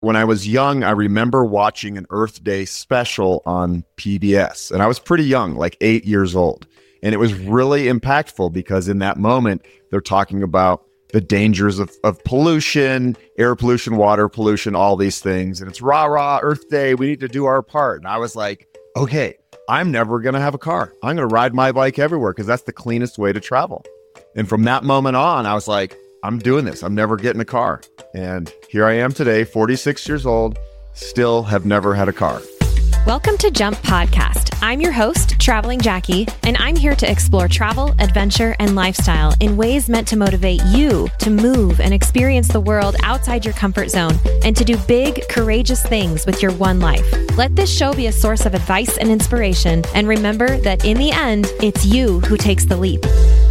When I was young, I remember watching an Earth Day special on PBS, and I was pretty young, like 8 years old. And it was really impactful because in that moment, they're talking about the dangers of pollution, air pollution, water pollution, all these things. And it's rah, rah, Earth Day. We need to do our part. And I was like, okay, I'm never going to have a car. I'm going to ride my bike everywhere because that's the cleanest way to travel. And from that moment on, I was like, I'm doing this. I'm never getting a car. And here I am today, 46 years old, still have never had a car. Welcome to Jump Podcast. I'm your host, Traveling Jackie, and I'm here to explore travel, adventure, and lifestyle in ways meant to motivate you to move and experience the world outside your comfort zone and to do big, courageous things with your one life. Let this show be a source of advice and inspiration, and remember that in the end, it's you who takes the leap.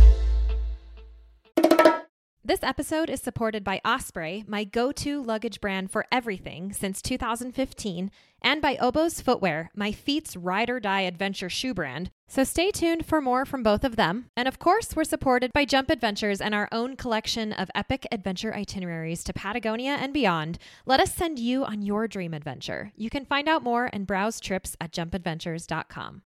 This episode is supported by Osprey, my go-to luggage brand for everything since 2015, and by Oboz Footwear, my feet's ride-or-die adventure shoe brand. So stay tuned for more from both of them. And of course, we're supported by Jump Adventures and our own collection of epic adventure itineraries to Patagonia and beyond. Let us send you on your dream adventure. You can find out more and browse trips at jumpadventures.com.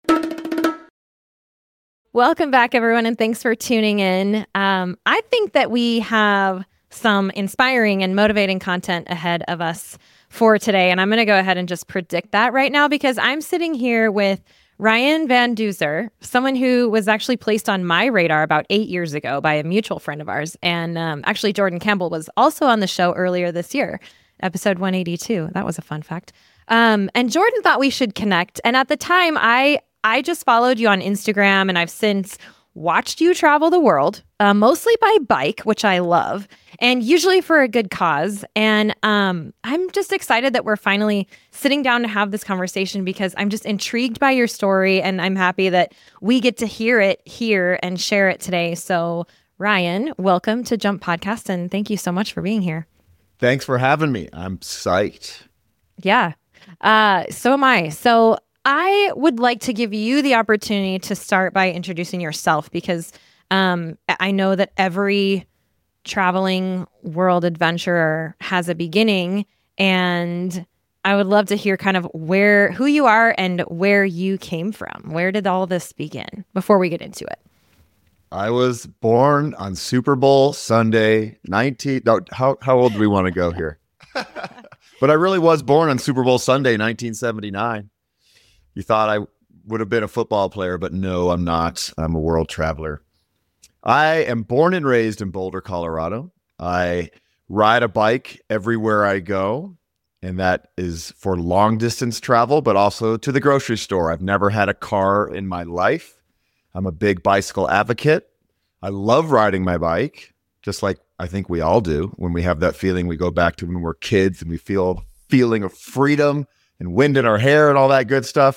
Welcome back, everyone, and thanks for tuning in. I think that we have some inspiring and motivating content ahead of us for today, and I'm going to go ahead and just predict that right now because I'm sitting here with Ryan Van Duzer, someone who was actually placed on my radar about 8 years ago by a mutual friend of ours, and actually Jordan Campbell was also on the show earlier this year, episode 182. That was a fun fact. And Jordan thought we should connect, and at the time, I just followed you on Instagram, and I've since watched you travel the world, mostly by bike, which I love, and usually for a good cause. And I'm just excited that we're finally sitting down to have this conversation because I'm just intrigued by your story, and I'm happy that we get to hear it here and share it today. So, Ryan, welcome to Jump Podcast, and thank you so much for being here. Thanks for having me. I'm psyched. Yeah, so am I. So I would like to give you the opportunity to start by introducing yourself because I know that every traveling world adventurer has a beginning, and I would love to hear kind of who you are and where you came from. Where did all this begin before we get into it? I was born on Super Bowl Sunday, how old do we want to go here? But I really was born on Super Bowl Sunday, 1979. You thought I would have been a football player, but no, I'm not. I'm a world traveler. I am born and raised in Boulder, Colorado. I ride a bike everywhere I go, and that is for long distance travel, but also to the grocery store. I've never had a car in my life. I'm a big bicycle advocate. I love riding my bike, just like I think we all do when we have that feeling we go back to when we're kids and we feel a feeling of freedom and wind in our hair and all that good stuff,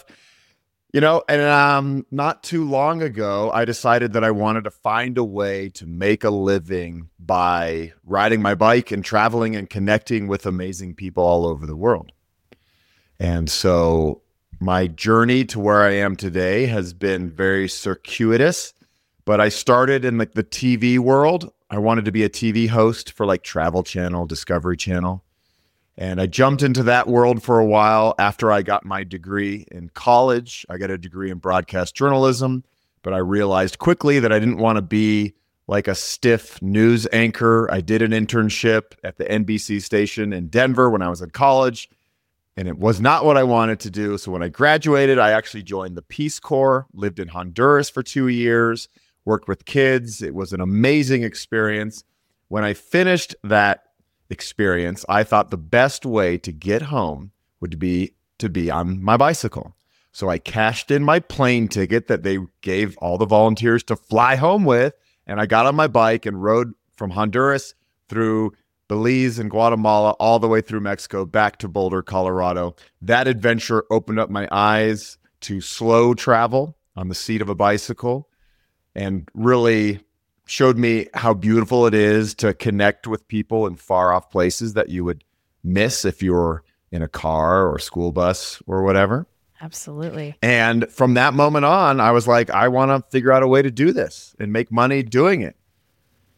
and not too long ago, I decided that I wanted to find a way to make a living by riding my bike and traveling and connecting with amazing people all over the world. And so my journey to where I am today has been very circuitous, but I started in the TV world. I wanted to be a TV host for Travel Channel, Discovery Channel. And I jumped into that world for a while after I got my degree in college. I got a degree in broadcast journalism, but I realized quickly that I didn't want to be like a stiff news anchor. I did an internship at the NBC station in Denver when I was in college, and it was not what I wanted to do. So when I graduated, I actually joined the Peace Corps, lived in Honduras for 2 years, worked with kids. It was an amazing experience. When I finished that experience, I thought the best way to get home would be to be on my bicycle. So I cashed in my plane ticket that they gave all the volunteers to fly home with, and I got on my bike and rode from Honduras through Belize and Guatemala all the way through Mexico back to Boulder, Colorado. That adventure opened up my eyes to slow travel on the seat of a bicycle and really showed me how beautiful it is to connect with people in far off places that you would miss if you were in a car or school bus or whatever. Absolutely. And from that moment on, I was like, I want to figure out a way to do this and make money doing it.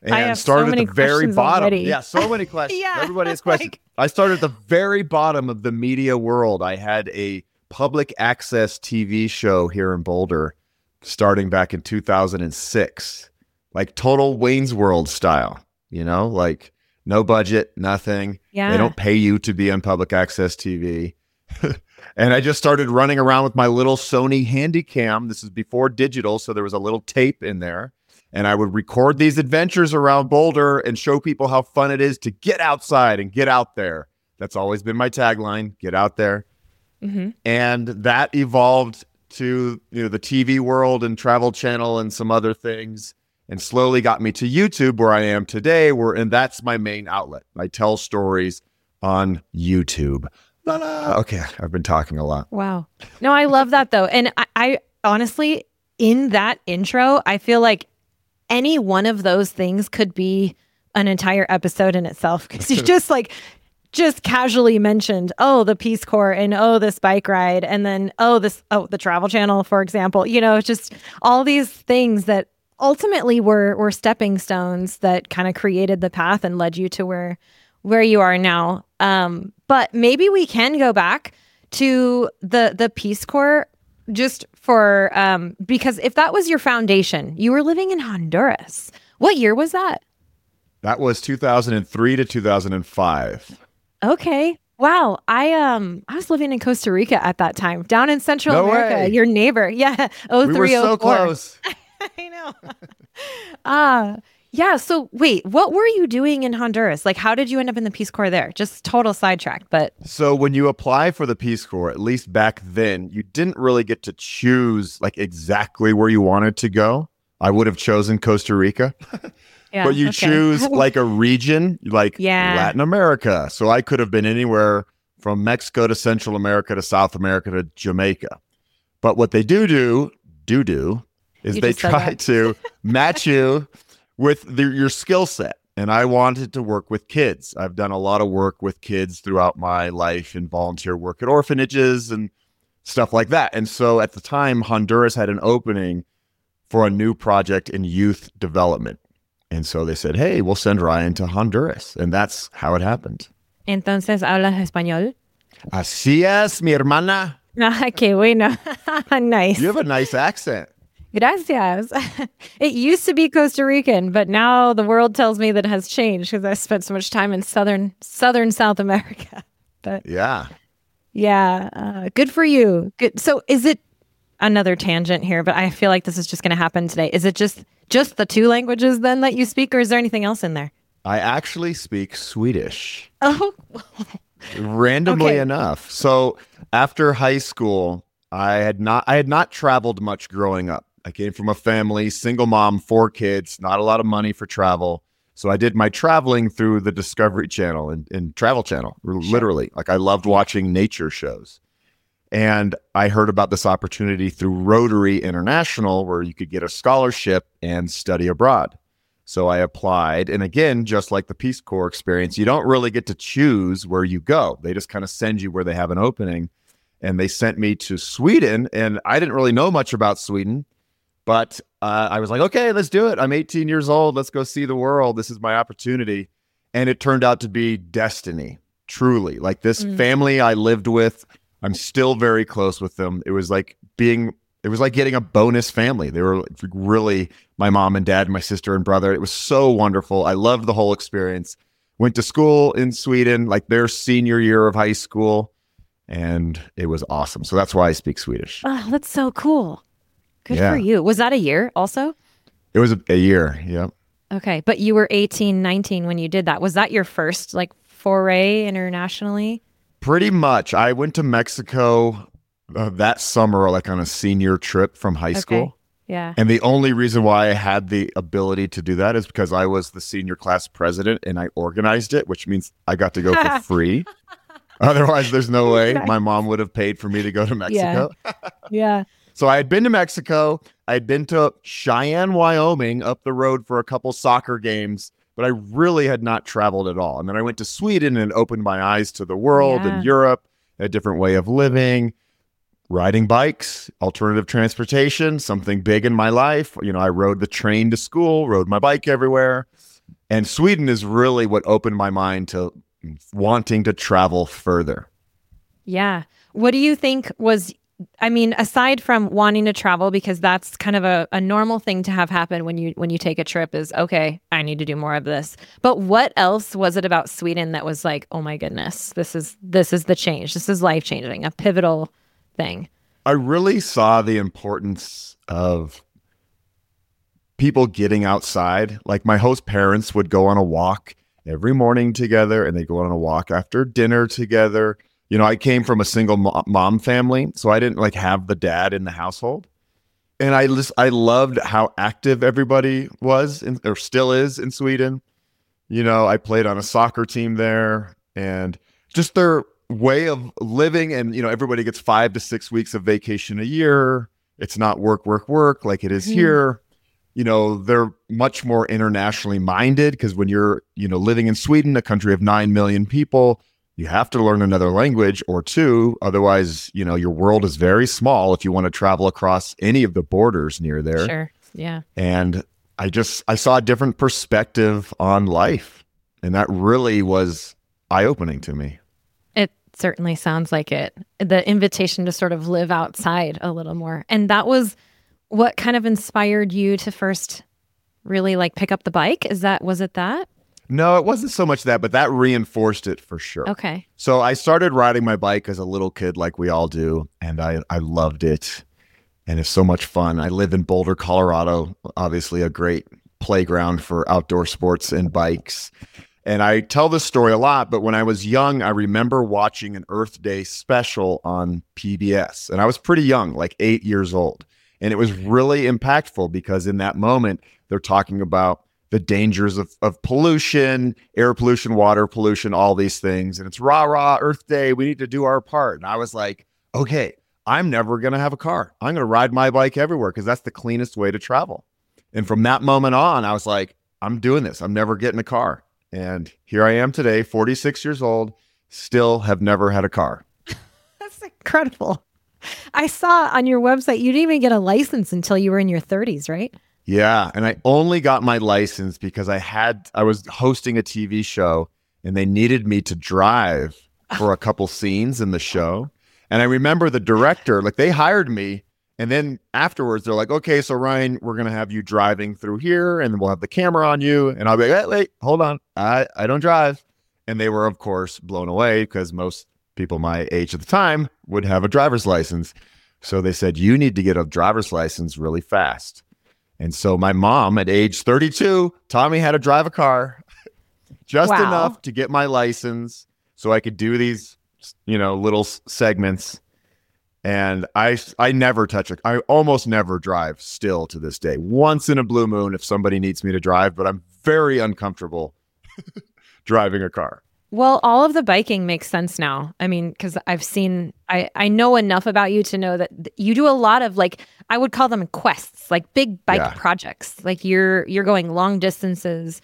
I and have started so many at the very questions bottom. already. Yeah, so many questions. Yeah, Everybody has questions. like- I started at the very bottom of the media world. I had a public access TV show here in Boulder starting back in 2006, like total Wayne's World style, like no budget, nothing. Yeah. They don't pay you to be on public access TV. And I just started running around with my little Sony Handycam. This is before digital, so there was a little tape in there. And I would record these adventures around Boulder and show people how fun it is to get outside and get out there. That's always been my tagline, get out there. Mm-hmm. And that evolved to the TV world and Travel Channel and some other things, and slowly got me to YouTube, where I am today, and that's my main outlet. I tell stories on YouTube. Okay, I've been talking a lot. Wow. No, I love that though. And I honestly, in that intro, I feel like any one of those things could be an entire episode in itself, because you just casually mentioned, the Peace Corps, and this bike ride, and then the Travel Channel, for example. Just all these things that ultimately were stepping stones that kind of created the path and led you to where you are now. But maybe we can go back to the Peace Corps just for because if that was your foundation, you were living in Honduras. What year was that? That was 2003 to 2005. Okay. Wow. I was living in Costa Rica at that time, down in Central America. Way. Your neighbor. Yeah. We were so close. I know. Yeah. So wait, what were you doing in Honduras? Like, how did you end up in the Peace Corps there? Just total sidetrack, but. So when you apply for the Peace Corps, at least back then, you didn't really get to choose like exactly where you wanted to go. I would have chosen Costa Rica. Yeah, but you choose like a region, like Latin America. So I could have been anywhere from Mexico to Central America to South America to Jamaica. But what they do is they try to match you with your skill set. And I wanted to work with kids. I've done a lot of work with kids throughout my life and volunteer work at orphanages and stuff like that. And so at the time, Honduras had an opening for a new project in youth development. And so they said, hey, we'll send Ryan to Honduras. And that's how it happened. Entonces, ¿hablas español? Así es, mi hermana. Ah, qué bueno. Nice. You have a nice accent. Gracias. It used to be Costa Rican, but now the world tells me that it has changed because I spent so much time in southern South America. But yeah, good for you. Good. So is it another tangent here, but I feel like this is just going to happen today. Is it just the two languages then that you speak, or is there anything else in there? I actually speak Swedish. Oh, randomly enough. So after high school, I had not traveled much growing up. I came from a family, single mom, 4 kids, not a lot of money for travel. So I did my traveling through the Discovery Channel and Travel Channel, literally. Like I loved watching nature shows. And I heard about this opportunity through Rotary International where you could get a scholarship and study abroad. So I applied. And again, just like the Peace Corps experience, you don't really get to choose where you go. They just kind of send you where they have an opening. And they sent me to Sweden. And I didn't really know much about Sweden. But I was like, okay, let's do it. I'm 18 years old. Let's go see the world. This is my opportunity. And it turned out to be destiny, truly. Like this family I lived with, I'm still very close with them. It was like getting a bonus family. They were really my mom and dad, my sister and brother. It was so wonderful. I loved the whole experience. Went to school in Sweden, like their senior year of high school. And it was awesome. So that's why I speak Swedish. Oh, that's so cool. Good for you. Was that a year also? It was a year. Yep. Okay. But you were 18, 19 when you did that. Was that your first foray internationally? Pretty much. I went to Mexico that summer, on a senior trip from high school. Yeah. And the only reason why I had the ability to do that is because I was the senior class president and I organized it, which means I got to go for free. Otherwise, there's no way my mom would have paid for me to go to Mexico. Yeah. So I had been to Mexico. I had been to Cheyenne, Wyoming, up the road for a couple soccer games, but I really had not traveled at all. And then I went to Sweden and opened my eyes to the world and Europe, a different way of living, riding bikes, alternative transportation, something big in my life. I rode the train to school, rode my bike everywhere. And Sweden is really what opened my mind to wanting to travel further. Yeah. What do you think was, I mean, aside from wanting to travel, because that's kind of a normal thing to have happen when you take a trip is, okay, I need to do more of this. But what else was it about Sweden that was like, oh my goodness, this is the change. This is life-changing, a pivotal thing. I really saw the importance of people getting outside. Like my host parents would go on a walk every morning together, and they'd go on a walk after dinner together. You know, I came from a single mom family, so I didn't like have the dad in the household. And I loved how active everybody was or still is in Sweden. You know, I played on a soccer team there, and just their way of living. And, you know, everybody gets 5 to 6 weeks of vacation a year. It's not work like it is here. You know, they're much more internationally minded because when you're, you know, living in Sweden, a country of 9 million people, you have to learn another language or two. Otherwise, you know, your world is very small if you want to travel across any of the borders near there. Sure. Yeah. And I saw a different perspective on life. And that really was eye-opening to me. It certainly sounds like it. The invitation to sort of live outside a little more. And that was what kind of inspired you to first really like pick up the bike? Was it that? No, it wasn't so much that, but that reinforced it for sure. Okay. So I started riding my bike as a little kid like we all do, and I loved it. And it's so much fun. I live in Boulder, Colorado, obviously a great playground for outdoor sports and bikes. And I tell this story a lot, but when I was young, I remember watching an Earth Day special on PBS. And I was pretty young, like 8 years old. And it was really impactful because in that moment, they're talking about the dangers of pollution, air pollution, water pollution, all these things. And it's rah, Earth Day. We need to do our part. And I was like, okay, I'm never going to have a car. I'm going to ride my bike everywhere because that's the cleanest way to travel. And from that moment on, I was like, I'm doing this. I'm never getting a car. And here I am today, 46 years old, still have never had a car. That's incredible. I saw on your website, you didn't even get a license until you were in your 30s, right? Yeah. And I only got my license because I was hosting a TV show and they needed me to drive for a couple scenes in the show. And I remember the director, like they hired me. And then afterwards, they're like, okay, so Ryan, we're going to have you driving through here and we'll have the camera on you. And I'll be like, wait, hold on. I don't drive. And they were, of course, blown away because most people my age at the time would have a driver's license. So they said, you need to get a driver's license really fast. And so my mom at age 32 taught me how to drive a car just enough to get my license so I could do these, you know, little segments. And I never I almost never drive still to this day. Once in a blue moon if somebody needs me to drive, but I'm very uncomfortable driving a car. Well, all of the biking makes sense now. I mean, because I know enough about you to know that you do a lot of like, I would call them quests, like big bike projects. Like you're going long distances.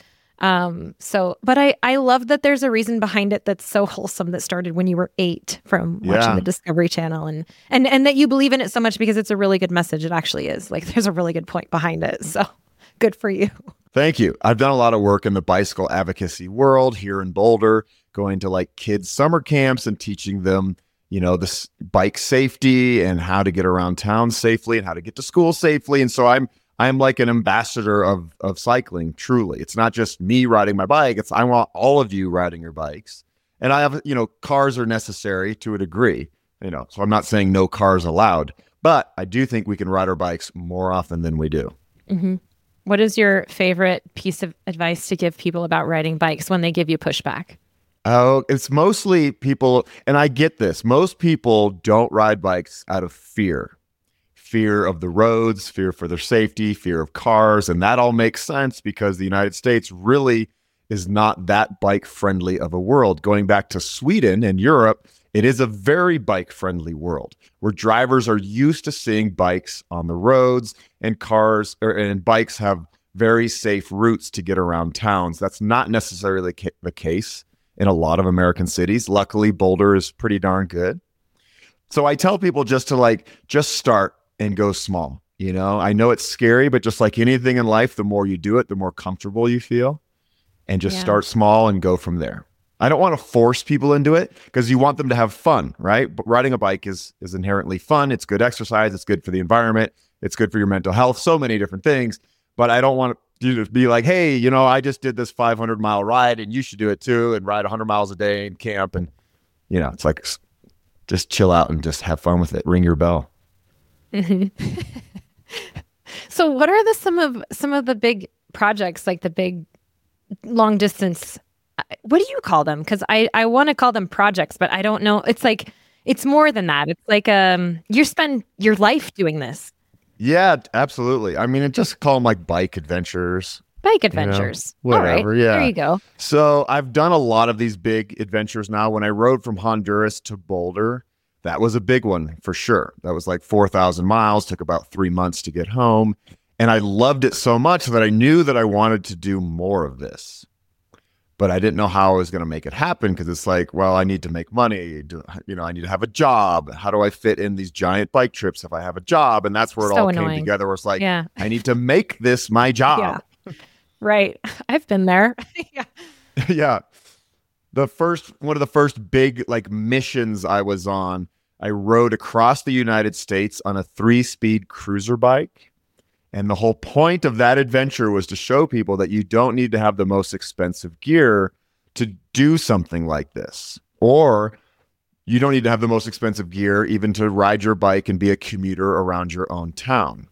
But I love that there's a reason behind it that's so wholesome that started when you were 8 from watching the Discovery Channel and that you believe in it so much because it's a really good message. It actually is. Like there's a really good point behind it. So good for you. Thank you. I've done a lot of work in the bicycle advocacy world here in Boulder, going to like kids' summer camps and teaching them, you know, this bike safety and how to get around town safely and how to get to school safely. And so I'm like an ambassador of cycling, truly. It's not just me riding my bike. I want all of you riding your bikes. And I have, you know, cars are necessary to a degree, you know, so I'm not saying no cars allowed, but I do think we can ride our bikes more often than we do. Mm-hmm. What is your favorite piece of advice to give people about riding bikes when they give you pushback? Oh, it's mostly people, and I get this. Most people don't ride bikes out of fear. Fear of the roads, fear for their safety, fear of cars. And that all makes sense because the United States really is not that bike friendly of a world. Going back to Sweden and Europe, it is a very bike friendly world where drivers are used to seeing bikes on the roads and and bikes have very safe routes to get around towns. That's not necessarily the case in a lot of American cities. Luckily, Boulder is pretty darn good. So I tell people just start and go small. You know, I know it's scary, but just like anything in life, the more you do it, the more comfortable you feel. and just start small and go from there. I don't want to force people into it because you want them to have fun, right? But riding a bike is inherently fun. It's good exercise. It's good for the environment. It's good for your mental health. So many different things. But I don't want you to be like, hey, I just did this 500-mile ride and you should do it too and ride 100 miles a day and camp. And, it's like, just chill out and just have fun with it. Ring your bell. Mm-hmm. So what are some of the big projects, like the big long distance, what do you call them? Because I want to call them projects, but I don't know. It's like, it's more than that. It's like you spend your life doing this. Yeah, absolutely. I mean, just call them like bike adventures. Bike adventures. Whatever, right. yeah. There you go. So I've done a lot of these big adventures now. When I rode from Honduras to Boulder, that was a big one for sure. That was like 4,000 miles, took about 3 months to get home. And I loved it so much that I knew that I wanted to do more of this. But I didn't know how I was going to make it happen because it's like, well, I need to make money. I need to have a job. How do I fit in these giant bike trips if I have a job? And that's where it all came together. Where it's like, I need to make this my job. Yeah. Right. I've been there. Yeah. Yeah. One of the first big missions I was on, I rode across the United States on a 3-speed cruiser bike. And the whole point of that adventure was to show people that you don't need to have the most expensive gear to do something like this. Or you don't need to have the most expensive gear even to ride your bike and be a commuter around your own town.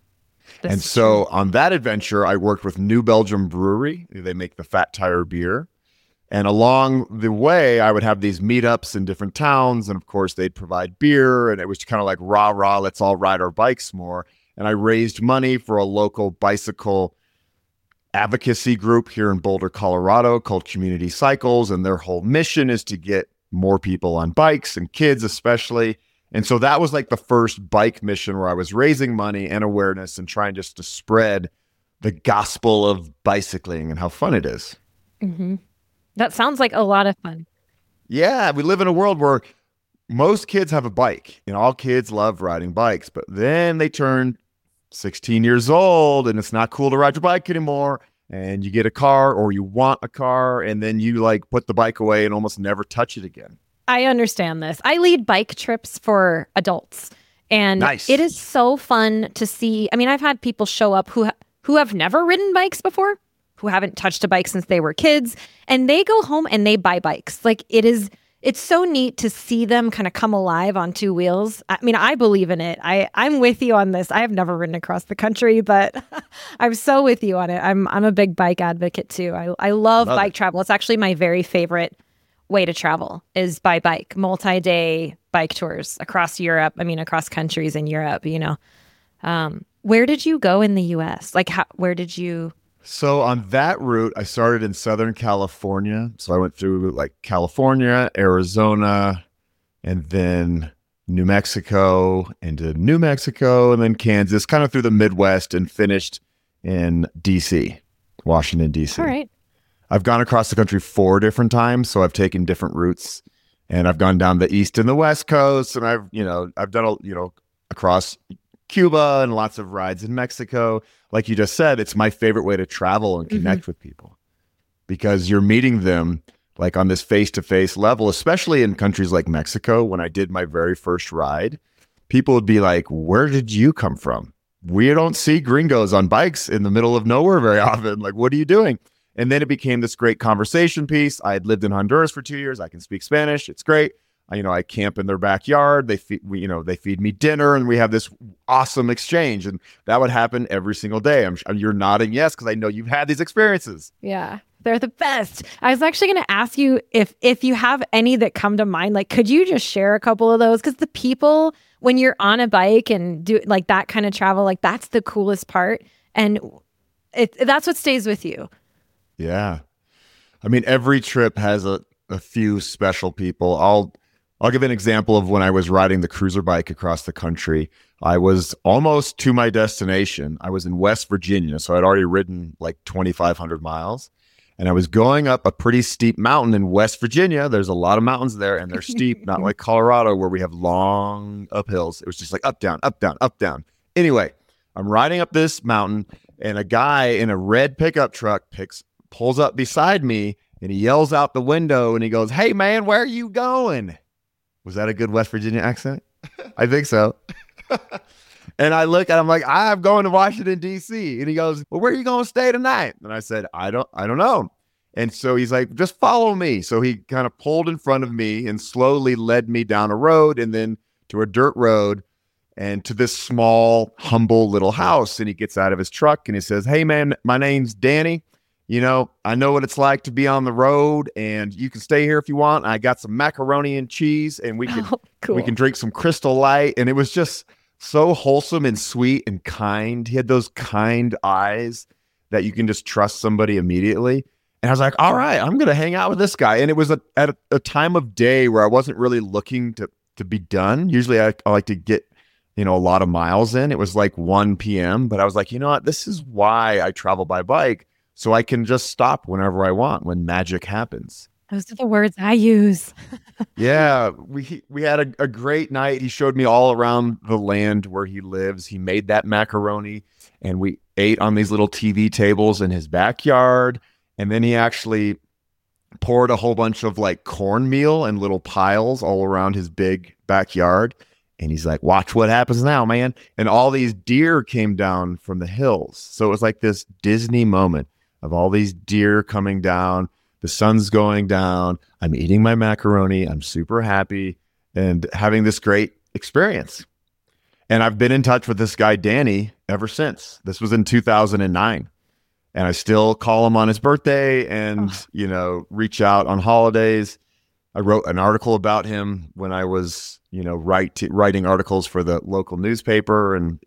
So on that adventure, I worked with New Belgium Brewery. They make the Fat Tire beer. And along the way, I would have these meetups in different towns. And of course, they'd provide beer. And it was kind of like, rah, let's all ride our bikes more. And I raised money for a local bicycle advocacy group here in Boulder, Colorado called Community Cycles. And their whole mission is to get more people on bikes and kids especially. And so that was like the first bike mission where I was raising money and awareness and trying just to spread the gospel of bicycling and how fun it is. Mm-hmm. That sounds like a lot of fun. Yeah, we live in a world where most kids have a bike and all kids love riding bikes, but then they turn 16 years old and it's not cool to ride your bike anymore. And you get a car or you want a car and then you put the bike away and almost never touch it again. I understand this. I lead bike trips for adults and It is so fun to see. I mean, I've had people show up who have never ridden bikes before, who haven't touched a bike since they were kids, and they go home and they buy bikes. It's so neat to see them kind of come alive on 2 wheels. I mean, I believe in it. I'm with you on this. I have never ridden across the country, but I'm so with you on it. I'm a big bike advocate too. I love bike travel. It's actually my very favorite way to travel is by bike, multi-day bike tours across Europe. I mean, across countries in Europe, Where did you go in the US? Where did you... So on that route, I started in Southern California. So I went through California, Arizona, and then New Mexico, into New Mexico, and then Kansas, kind of through the Midwest, and finished in DC, Washington, DC. All right. I've gone across the country 4 different times, so I've taken different routes, and I've gone down the East and the West Coast, and I've done across Cuba and lots of rides in Mexico. Like you just said, it's my favorite way to travel and connect with people because you're meeting them on this face-to-face level, especially in countries like Mexico. When I did my very first ride, people would be like, where did you come from? We don't see gringos on bikes in the middle of nowhere very often. What are you doing? And then it became this great conversation piece. I had lived in Honduras for 2 years. I can speak Spanish. It's great. I camp in their backyard. They feed me dinner, and we have this awesome exchange. And that would happen every single day. You're nodding yes because I know you've had these experiences. Yeah, they're the best. I was actually going to ask you if you have any that come to mind. Could you just share a couple of those? Because the people, when you're on a bike and do that kind of travel, that's the coolest part, and that's what stays with you. Yeah, I mean, every trip has a few special people. I'll give an example of when I was riding the cruiser bike across the country. I was almost to my destination. I was in West Virginia, so I'd already ridden 2,500 miles. And I was going up a pretty steep mountain in West Virginia. There's a lot of mountains there, and they're steep, not like Colorado where we have long uphills. It was just up, down, up, down, up, down. Anyway, I'm riding up this mountain, and a guy in a red pickup truck pulls up beside me and he yells out the window and he goes, "Hey man, where are you going?" Was that a good West Virginia accent? I think so. And I look at him like, "I'm going to Washington, D.C." And he goes, "Well, where are you going to stay tonight?" And I said, I don't know. And so he's like, "Just follow me." So he kind of pulled in front of me and slowly led me down a road and then to a dirt road and to this small, humble little house. And he gets out of his truck and he says, "Hey man, my name's Danny. You know, I know what it's like to be on the road and you can stay here if you want. I got some macaroni and cheese and we can drink some Crystal Light." And it was just so wholesome and sweet and kind. He had those kind eyes that you can just trust somebody immediately. And I was like, all right, I'm going to hang out with this guy. And it was at a time of day where I wasn't really looking to be done. Usually I like to get, a lot of miles in. It was like 1 p.m. But I was like, you know what? This is why I travel by bike. So I can just stop whenever I want when magic happens. Those are the words I use. Yeah, we had a great night. He showed me all around the land where he lives. He made that macaroni and we ate on these little TV tables in his backyard. And then he actually poured a whole bunch of like cornmeal and little piles all around his big backyard. And he's like, "Watch what happens now, man." And all these deer came down from the hills. So it was like this Disney moment of all these deer coming down. The sun's going down. I'm eating my macaroni. I'm super happy and having this great experience. And I've been in touch with this guy, Danny, ever since. This was in 2009. And I still call him on his birthday and, reach out on holidays. I wrote an article about him when I was, writing articles for the local newspaper and,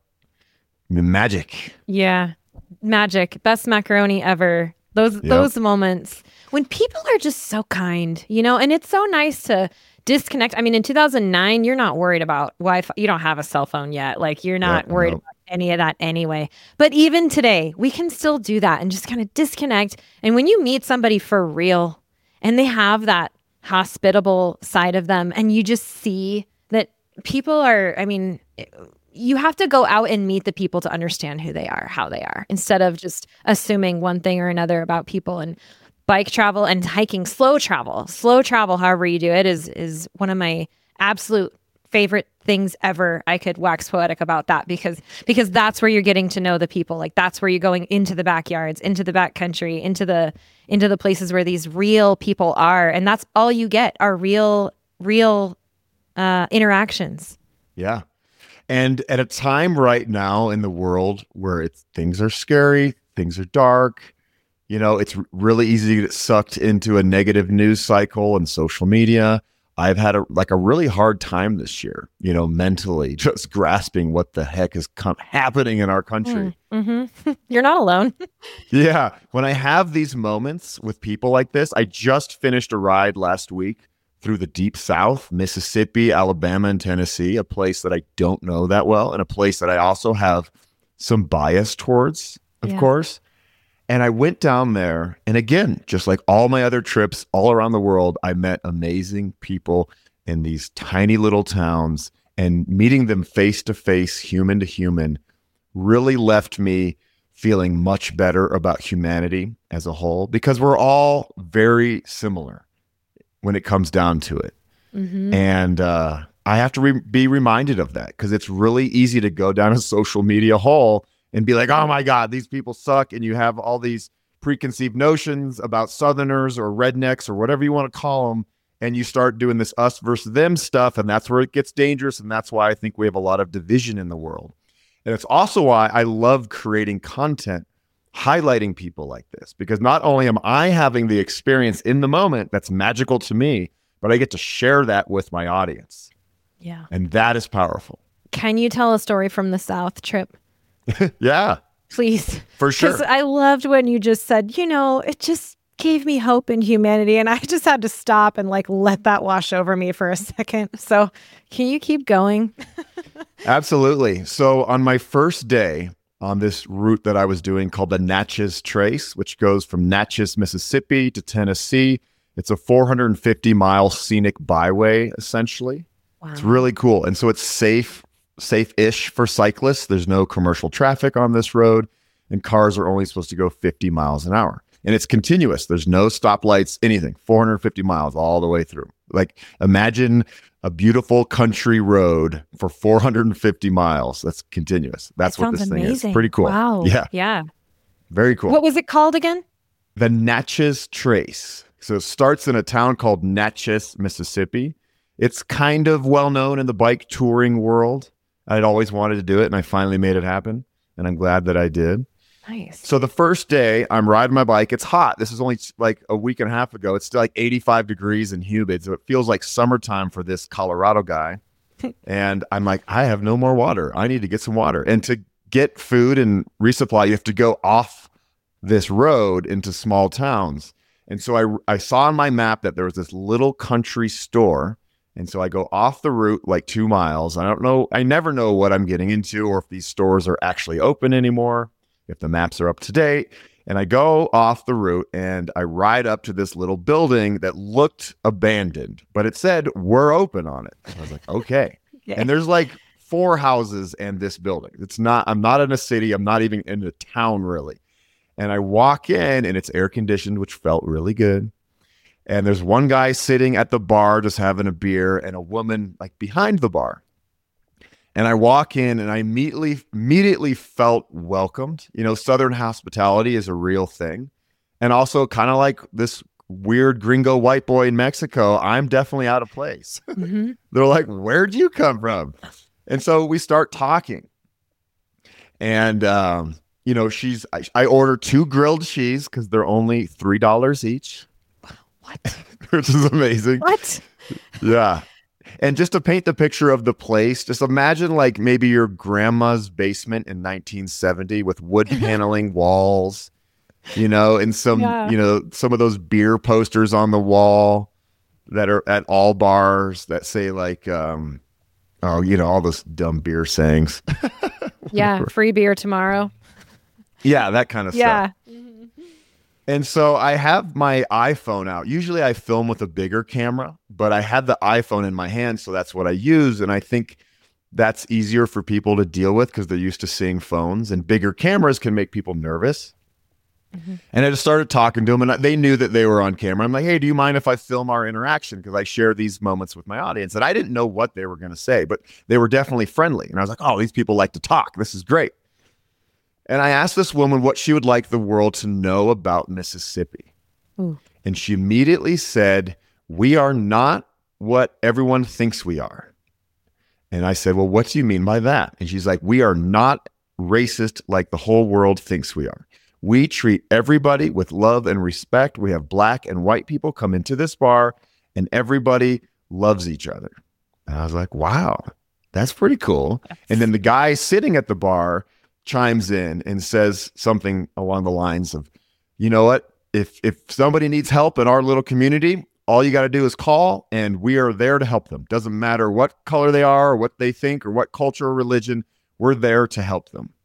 magic. Yeah. Magic. Best macaroni ever. Those moments when people are just so kind, and it's so nice to disconnect. I mean, in 2009, you're not worried about Wi-Fi. You don't have a cell phone yet. Like you're not worried about any of that anyway. But even today, we can still do that and just kind of disconnect. And when you meet somebody for real and they have that hospitable side of them and you just see that people are, you have to go out and meet the people to understand who they are, how they are, instead of just assuming one thing or another about people. And bike travel and hiking, slow travel, however you do it, is one of my absolute favorite things ever. I could wax poetic about that because that's where you're getting to know the people. Like that's where you're going into the backyards, into the backcountry, into the places where these real people are, and that's all you get are real interactions. Yeah. And at a time right now in the world where things are scary, things are dark, it's really easy to get sucked into a negative news cycle and social media. I've had a really hard time this year, mentally just grasping what the heck is happening in our country. Mm-hmm. You're not alone. Yeah. When I have these moments with people like this, I just finished a ride last week through the deep South, Mississippi, Alabama, and Tennessee, a place that I don't know that well, and a place that I also have some bias towards, of course. And I went down there, and again, just like all my other trips all around the world, I met amazing people in these tiny little towns, and meeting them face to face, human to human, really left me feeling much better about humanity as a whole, because we're all very similar when it comes down to it. Mm-hmm. And I have to be reminded of that, because it's really easy to go down a social media hole and be like, "Oh my God, these people suck." And you have all these preconceived notions about Southerners or rednecks or whatever you want to call them. And you start doing this us versus them stuff. And that's where it gets dangerous. And that's why I think we have a lot of division in the world. And it's also why I love creating content highlighting people like this, because not only am I having the experience in the moment that's magical to me, but I get to share that with my audience. Yeah. And that is powerful. Can you tell a story from the South trip? Yeah. Please. For sure. Because I loved when you just said, it just gave me hope in humanity. And I just had to stop and let that wash over me for a second. So can you keep going? Absolutely. So on my first day on this route that I was doing called the Natchez Trace, which goes from Natchez, Mississippi to Tennessee, it's a 450-mile scenic byway, essentially. Wow. It's really cool. And so it's safe-ish for cyclists. There's no commercial traffic on this road, and cars are only supposed to go 50 miles an hour. And it's continuous. There's no stoplights, anything. 450 miles all the way through. Like, imagine a beautiful country road for 450 miles. That's continuous. That's what this thing is. Pretty cool. Wow. Yeah. Yeah. Very cool. What was it called again? The Natchez Trace. So it starts in a town called Natchez, Mississippi. It's kind of well known in the bike touring world. I'd always wanted to do it, and I finally made it happen. And I'm glad that I did. Nice. So the first day I'm riding my bike, it's hot. This is only like a week and a half ago. It's still like 85 degrees and humid. So it feels like summertime for this Colorado guy. And I'm like, I have no more water. I need to get some water. And to get food and resupply, you have to go off this road into small towns. And so I saw on my map that there was this little country store. And so I go off the route like 2 miles. I don't know. I never know what I'm getting into or if these stores are actually open anymore, if the maps are up to date. And I go off the route and I ride up to this little building that looked abandoned, but it said we're open on it. I was like, okay. Yeah. And there's like 4 houses and this building. I'm not in a city. I'm not even in a town really. And I walk in and it's air conditioned, which felt really good. And there's one guy sitting at the bar just having a beer and a woman like behind the bar. And I walk in and I immediately felt welcomed. You know, Southern hospitality is a real thing. And also kind of like this weird gringo white boy in Mexico, I'm definitely out of place. Mm-hmm. They're like, where'd you come from? And so we start talking. And, you know, I order 2 grilled cheese because they're only $3 each. What? Which is amazing. What? Yeah. And just to paint the picture of the place, just imagine like maybe your grandma's basement in 1970 with wood paneling walls, you know, and some of those beer posters on the wall that are at all bars that say like, all those dumb beer sayings. Yeah. Free beer tomorrow. Yeah. That kind of stuff. And so I have my iPhone out. Usually I film with a bigger camera, but I had the iPhone in my hand, so that's what I use. And I think that's easier for people to deal with because they're used to seeing phones, and bigger cameras can make people nervous. Mm-hmm. And I just started talking to them, and they knew that they were on camera. I'm like, hey, do you mind if I film our interaction? Because I share these moments with my audience. And I didn't know what they were going to say, but they were definitely friendly. And I was like, oh, these people like to talk. This is great. And I asked this woman what she would like the world to know about Mississippi. Ooh. And she immediately said, we are not what everyone thinks we are. And I said, well, what do you mean by that? And she's like, we are not racist like the whole world thinks we are. We treat everybody with love and respect. We have black and white people come into this bar and everybody loves each other. And I was like, wow, that's pretty cool. And then the guy sitting at the bar chimes in and says something along the lines of, you know what, if somebody needs help in our little community, all you got to do is call and we are there to help them. Doesn't matter what color they are or what they think or what culture or religion, we're there to help them.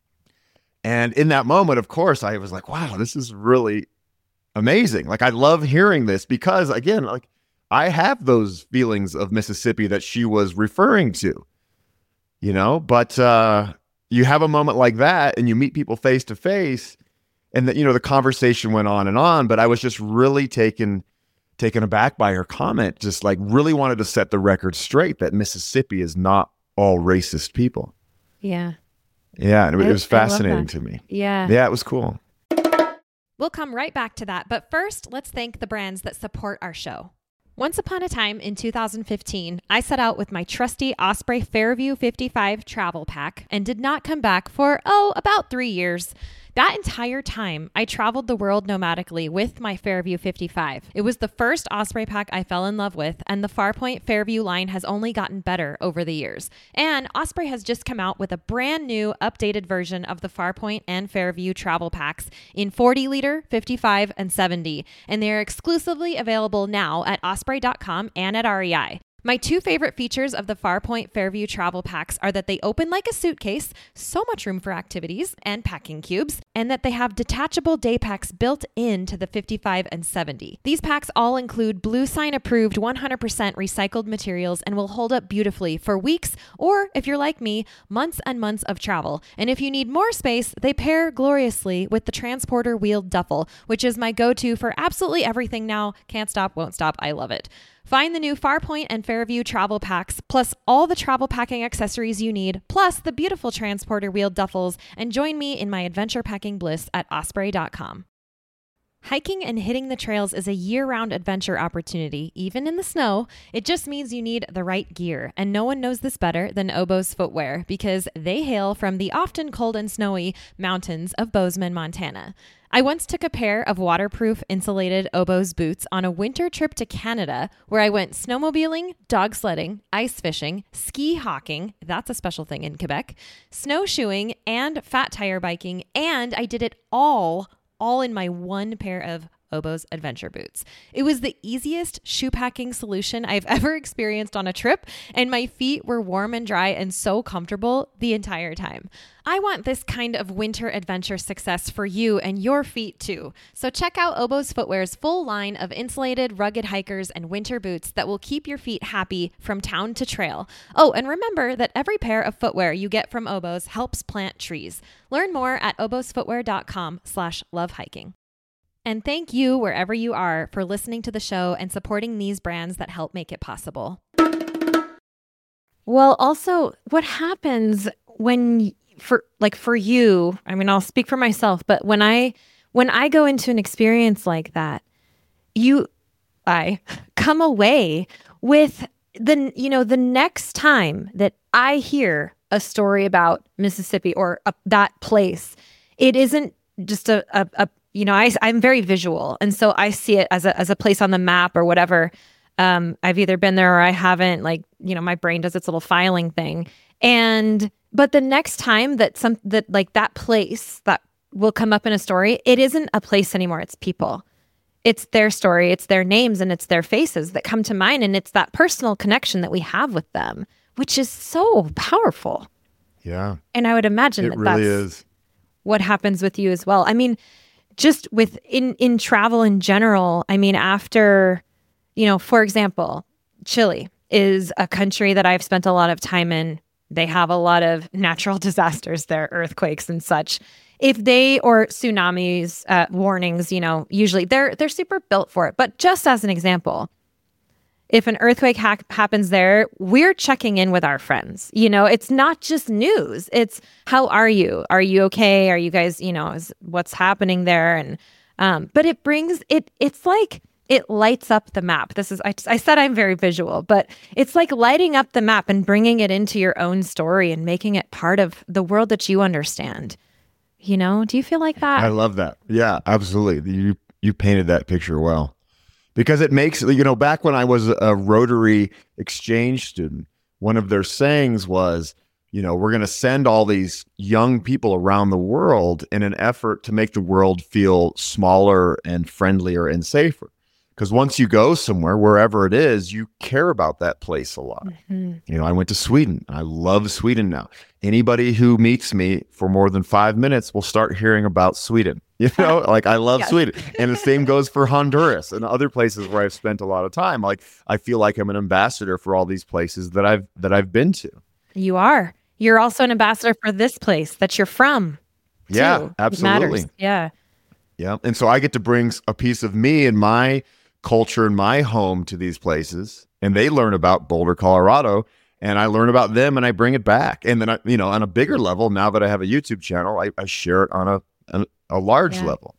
And in that moment, of course, I was like, wow, this is really amazing. Like, I love hearing this because, again, like I have those feelings of Mississippi that she was referring to, you know, but you have a moment like that and you meet people face to face and that, you know, the conversation went on, but I was just really taken aback by her comment, just like really wanted to set the record straight that Mississippi is not all racist people. Yeah. Yeah. And it was fascinating to me. Yeah. Yeah, it was cool. We'll come right back to that. But first, let's thank the brands that support our show. Once upon a time in 2015, I set out with my trusty Osprey Fairview 55 travel pack and did not come back for, about 3 years. That entire time, I traveled the world nomadically with my Fairview 55. It was the first Osprey pack I fell in love with, and the Farpoint Fairview line has only gotten better over the years. And Osprey has just come out with a brand new, updated version of the Farpoint and Fairview travel packs in 40 liter, 55, and 70, and they are exclusively available now at osprey.com and at REI. My two favorite features of the Farpoint Fairview travel packs are that they open like a suitcase, so much room for activities and packing cubes, and that they have detachable day packs built into the 55 and 70. These packs all include Blue Sign approved 100% recycled materials and will hold up beautifully for weeks, or if you're like me, months and months of travel. And if you need more space, they pair gloriously with the Transporter Wheeled Duffel, which is my go-to for absolutely everything now. Can't stop, won't stop. I love it. Find the new Farpoint and Fairview travel packs, plus all the travel packing accessories you need, plus the beautiful Transporter Wheeled Duffels, and join me in my adventure packing bliss at osprey.com. Hiking and hitting the trails is a year-round adventure opportunity, even in the snow. It just means you need the right gear, and no one knows this better than Oboz Footwear because they hail from the often cold and snowy mountains of Bozeman, Montana. I once took a pair of waterproof insulated Oboz boots on a winter trip to Canada where I went snowmobiling, dog sledding, ice fishing, ski hawking, that's a special thing in Quebec, snowshoeing, and fat tire biking, and I did it all in my one pair of Oboz adventure boots. It was the easiest shoe packing solution I've ever experienced on a trip, and my feet were warm and dry and so comfortable the entire time. I want this kind of winter adventure success for you and your feet too. So check out Oboz Footwear's full line of insulated, rugged hikers and winter boots that will keep your feet happy from town to trail. Oh, and remember that every pair of footwear you get from Oboz helps plant trees. Learn more at obozfootwear.com/lovehiking. And thank you, wherever you are, for listening to the show and supporting these brands that help make it possible. Well, also, what happens when, for you, I mean, I'll speak for myself, but when I go into an experience like that, I come away with the next time that I hear a story about Mississippi or that place, it isn't just I'm very visual. And so I see it as a place on the map or whatever. I've either been there or I haven't, my brain does its little filing thing. But the next time that place that will come up in a story, it isn't a place anymore. It's people. It's their story. It's their names and it's their faces that come to mind. And it's that personal connection that we have with them, which is so powerful. Yeah. And I would imagine it really that's is what happens with you as well. I mean, just in travel in general, I mean, after, for example, Chile is a country that I've spent a lot of time in. They have a lot of natural disasters there, earthquakes and such. Or tsunamis, warnings, usually they're super built for it. But just as an example, if an earthquake happens there, we're checking in with our friends. It's not just news. It's, how are you? Are you okay? Are you guys, what's happening there? And, but it brings it, it's like, it lights up the map. I said I'm very visual, but it's like lighting up the map and bringing it into your own story and making it part of the world that you understand. Do you feel like that? I love that. Yeah, absolutely. You painted that picture well. Because it makes, back when I was a Rotary exchange student, one of their sayings was, we're going to send all these young people around the world in an effort to make the world feel smaller and friendlier and safer. Because once you go somewhere, wherever it is, you care about that place a lot. Mm-hmm. I went to Sweden. I love Sweden now. Anybody who meets me for more than 5 minutes will start hearing about Sweden. I love yes. Sweden. And the same goes for Honduras and other places where I've spent a lot of time. I feel like I'm an ambassador for all these places that I've been to. You are. You're also an ambassador for this place that you're from. Yeah, too. absolutely. Yeah. Yeah. And so I get to bring a piece of me and my culture and my home to these places, and they learn about Boulder, Colorado, and I learn about them and I bring it back. And then on a bigger level, now that I have a YouTube channel, I share it on a large level.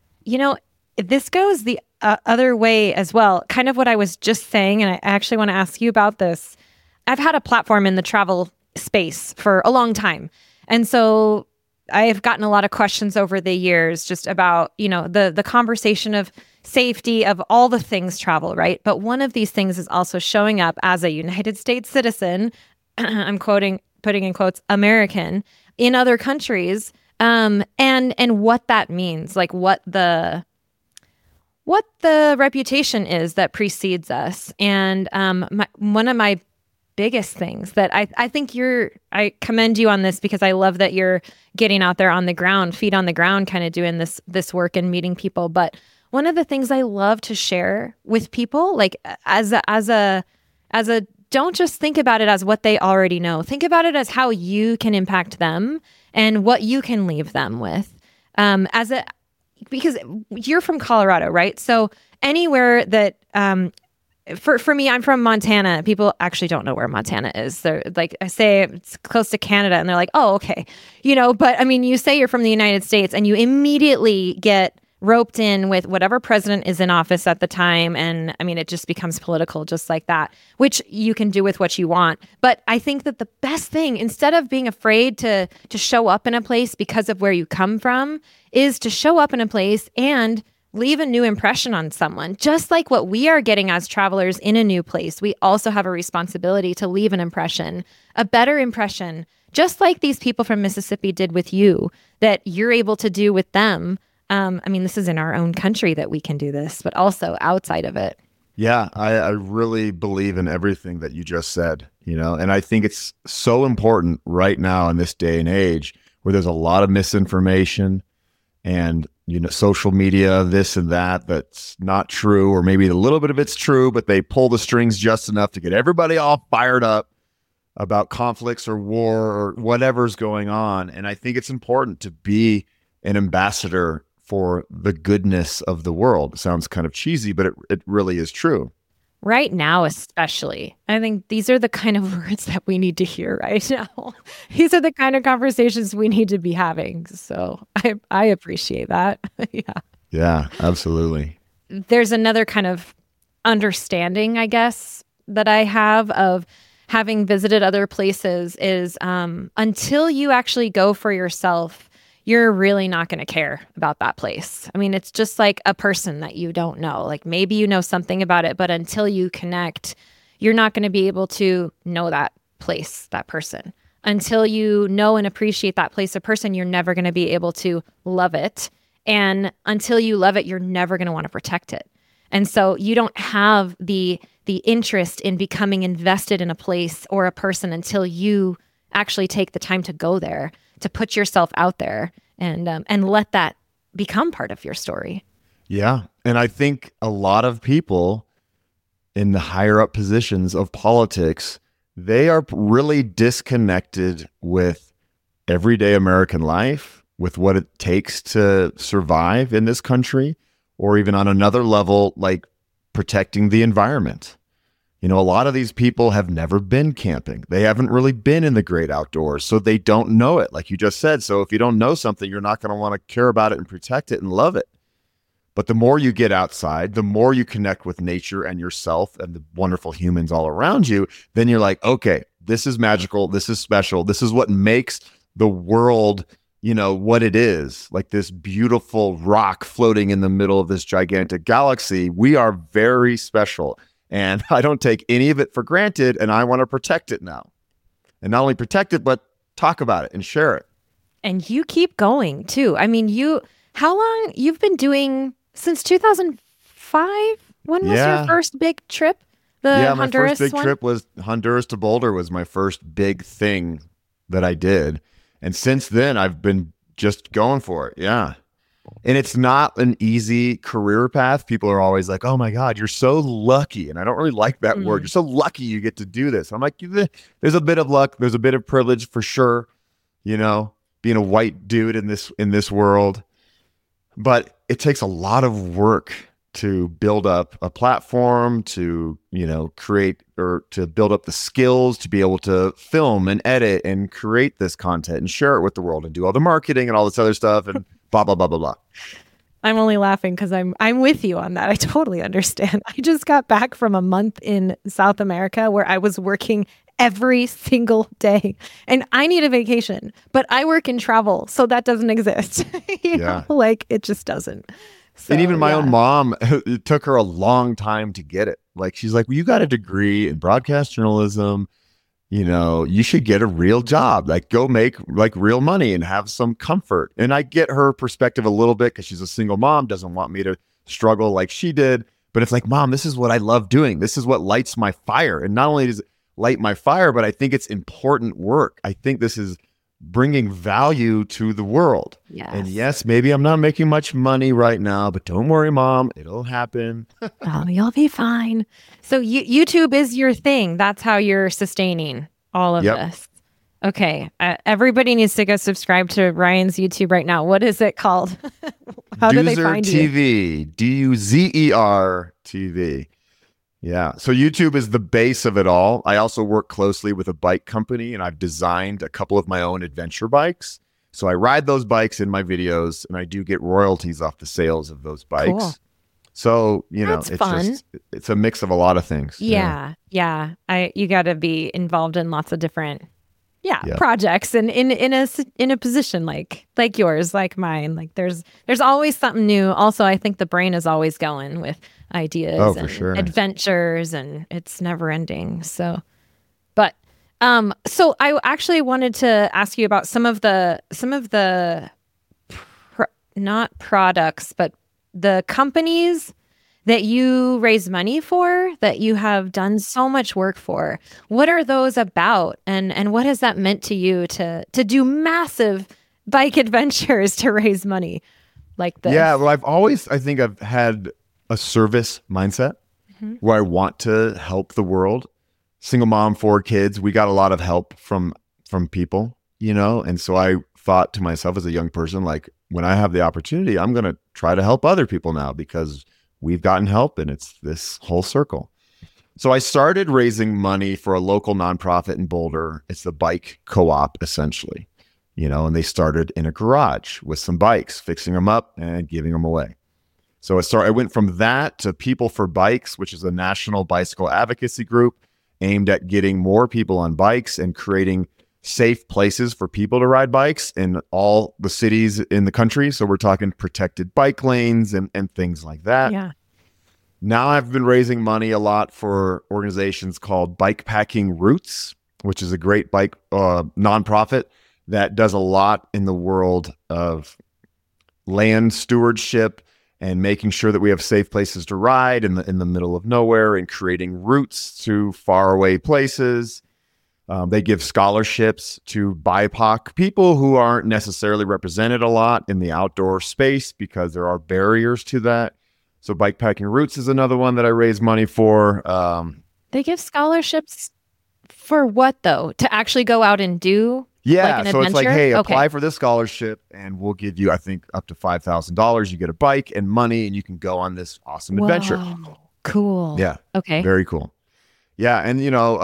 This goes the other way as well. Kind of what I was just saying, and I actually want to ask you about this. I've had a platform in the travel space for a long time. And so I've gotten a lot of questions over the years just about, the conversation of safety of all the things travel, right? But one of these things is also showing up as a United States citizen, I'm putting in quotes, American, in other countries, and what that means, like what what the reputation is that precedes us. And one of my biggest things that I think I commend you on this, because I love that you're getting out there on the ground, feet on the ground, kind of doing this work and meeting people. But one of the things I love to share with people, like as a don't just think about it as what they already know. Think about it as how you can impact them and what you can leave them with. Because you're from Colorado, right? So anywhere that for me, I'm from Montana. People actually don't know where Montana is. They're like, I say it's close to Canada, and they're like, oh, okay. But I mean, you say you're from the United States and you immediately get roped in with whatever president is in office at the time. And I mean, it just becomes political just like that, which you can do with what you want. But I think that the best thing, instead of being afraid to show up in a place because of where you come from, is to show up in a place and leave a new impression on someone. Just like what we are getting as travelers in a new place, we also have a responsibility to leave an impression, a better impression, just like these people from Mississippi did with you, that you're able to do with them. I mean, this is in our own country that we can do this, but also outside of it. Yeah, I really believe in everything that you just said, and I think it's so important right now in this day and age where there's a lot of misinformation and, social media, this and that's not true, or maybe a little bit of it's true, but they pull the strings just enough to get everybody all fired up about conflicts or war or whatever's going on. And I think it's important to be an ambassador for the goodness of the world. It sounds kind of cheesy, but it really is true. Right now, especially. I think these are the kind of words that we need to hear right now. These are the kind of conversations we need to be having. So I appreciate that. Yeah. Yeah, absolutely. There's another kind of understanding, I guess, that I have of having visited other places is until you actually go for yourself, you're really not going to care about that place. I mean, it's just like a person that you don't know. Like maybe you know something about it, but until you connect, you're not going to be able to know that place, that person. Until you know and appreciate that place or person, you're never going to be able to love it. And until you love it, you're never going to want to protect it. And so you don't have the interest in becoming invested in a place or a person until you actually take the time to go there, to put yourself out there and let that become part of your story. Yeah. And I think a lot of people in the higher up positions of politics, they are really disconnected with everyday American life, with what it takes to survive in this country, or even on another level, like protecting the environment. A lot of these people have never been camping. They haven't really been in the great outdoors, so they don't know it, like you just said. So if you don't know something, you're not going to want to care about it and protect it and love it. But the more you get outside, the more you connect with nature and yourself and the wonderful humans all around you, then you're like, okay, this is magical. This is special. This is what makes the world, what it is, like this beautiful rock floating in the middle of this gigantic galaxy. We are very special. And I don't take any of it for granted, and I want to protect it now. And not only protect it, but talk about it and share it. And you keep going too. I mean, how long you've been doing since 2005? When was your first big trip? The Honduras my first big one? trip was Honduras to Boulder was my first big thing that I did. And since then, I've been just going for it. Yeah. And it's not an easy career path. People are always like, oh my God, you're so lucky. And I don't really like that word. You're so lucky you get to do this. I'm like, there's a bit of luck. There's a bit of privilege for sure. Being a white dude in this world. But it takes a lot of work to build up a platform, to, create or to build up the skills to be able to film and edit and create this content and share it with the world and do all the marketing and all this other stuff and blah, blah, blah, blah, blah. I'm only laughing because I'm with you on that. I totally understand. I just got back from a month in South America where I was working every single day and I need a vacation, but I work in travel. So that doesn't exist. Like it just doesn't. So, and even my own mom, it took her a long time to get it. Like, she's like, well, you got a degree in broadcast journalism. You should get a real job, like go make like real money and have some comfort. And I get her perspective a little bit because she's a single mom, doesn't want me to struggle like she did. But it's like, Mom, this is what I love doing. This is what lights my fire. And not only does it light my fire, but I think it's important work. I think this is bringing value to the world. Yes. And yes, maybe I'm not making much money right now, but don't worry, Mom, it'll happen. Oh, you'll be fine. So YouTube is your thing. That's how you're sustaining all of this. Okay. Everybody needs to go subscribe to Ryan's YouTube right now. What is it called? How do they find TV, you? DUZER TV. Yeah. So YouTube is the base of it all. I also work closely with a bike company, and I've designed a couple of my own adventure bikes. So I ride those bikes in my videos, and I do get royalties off the sales of those bikes. Cool. So, That's fun. It's a mix of a lot of things. Yeah. You got to be involved in lots of different projects, and in a position like yours, like mine. Like there's always something new. Also, I think the brain is always going with ideas and adventures, and it's never ending. So I actually wanted to ask you about some of the not products, but the companies that you raise money for, that you have done so much work for. What are those about? And what has that meant to you to do massive bike adventures to raise money like this? Yeah, well, I've had a service mindset where I want to help the world. Single mom, 4 kids. We got a lot of help from people, and so I thought to myself as a young person, like, when I have the opportunity, I'm going to try to help other people now, because we've gotten help, and it's this whole circle. So I started raising money for a local nonprofit in Boulder. It's the bike co-op, essentially, and they started in a garage with some bikes, fixing them up and giving them away. So I went from that to People for Bikes, which is a national bicycle advocacy group aimed at getting more people on bikes and creating safe places for people to ride bikes in all the cities in the country. So we're talking protected bike lanes and things like that. Yeah. Now I've been raising money a lot for organizations called Bikepacking Roots, which is a great bike nonprofit that does a lot in the world of land stewardship and making sure that we have safe places to ride in the middle of nowhere, and creating routes to faraway places. They give scholarships to BIPOC people who aren't necessarily represented a lot in the outdoor space because there are barriers to that. So Bikepacking Roots is another one that I raise money for. They give scholarships for what, though? To actually go out and do so adventure? It's like, hey, apply for this scholarship and we'll give you, I think, up to $5,000. You get a bike and money, and you can go on this awesome adventure. Cool. Yeah. Okay. Very cool. Yeah. And,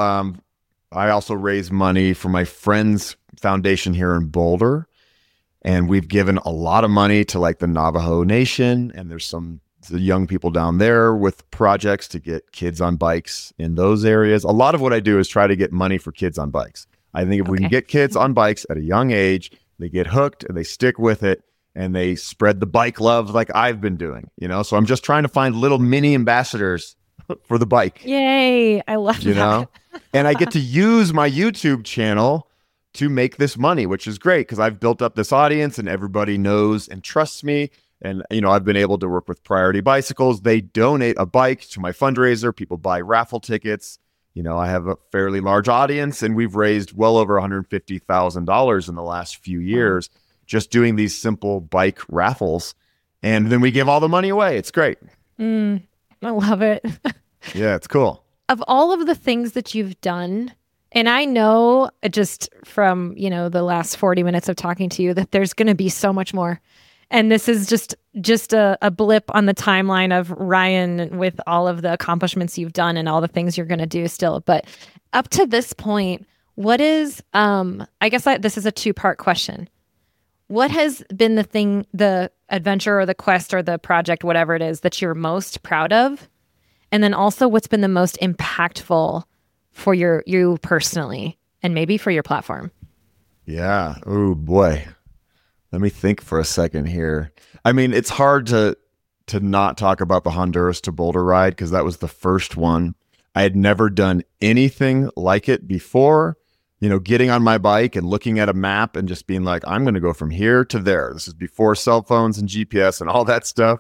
I also raise money for my friend's foundation here in Boulder, and we've given a lot of money to like the Navajo Nation, and there's some young people down there with projects to get kids on bikes in those areas. A lot of what I do is try to get money for kids on bikes. I think if we can get kids on bikes at a young age, they get hooked and they stick with it, and they spread the bike love like I've been doing, So I'm just trying to find little mini ambassadors for the bike. Yay. I love that. And I get to use my YouTube channel to make this money, which is great because I've built up this audience and everybody knows and trusts me. And, I've been able to work with Priority Bicycles. They donate a bike to my fundraiser. People buy raffle tickets. I have a fairly large audience, and we've raised well over $150,000 in the last few years just doing these simple bike raffles. And then we give all the money away. It's great. I love it. Yeah, it's cool. Of all of the things that you've done, and I know just from, the last 40 minutes of talking to you that there's going to be so much more. And this is just a blip on the timeline of Ryan with all of the accomplishments you've done and all the things you're going to do still. But up to this point, what is, this is a 2-part question. What has been the adventure or the quest or the project, whatever it is, that you're most proud of? And then also, what's been the most impactful for you personally, and maybe for your platform? Yeah. Oh boy. Let me think for a second here. I mean, it's hard to not talk about the Honduras to Boulder ride because that was the first one. I had never done anything like it before. Getting on my bike and looking at a map and just being like, I'm going to go from here to there. This is before cell phones and GPS and all that stuff.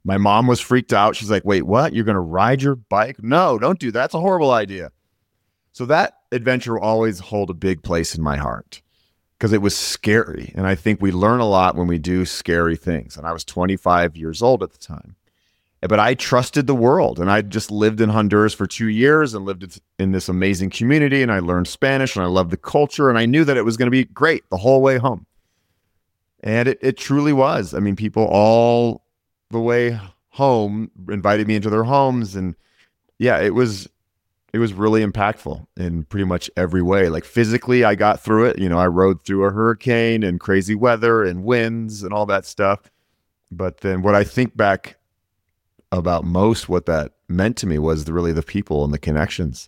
My mom was freaked out. She's like, wait, what? You're going to ride your bike? No, don't do that. That's a horrible idea. So that adventure will always hold a big place in my heart because it was scary. And I think we learn a lot when we do scary things. And I was 25 years old at the time. But I trusted the world, and I just lived in Honduras for 2 years and lived in this amazing community, and I learned Spanish, and I loved the culture, and I knew that it was going to be great the whole way home. And it truly was. I mean, people all the way home invited me into their homes, and yeah, it was really impactful in pretty much every way. Like physically, I got through it. You know, I rode through a hurricane and crazy weather and winds and all that stuff. But then what I think back about most, what that meant to me was really the people and the connections.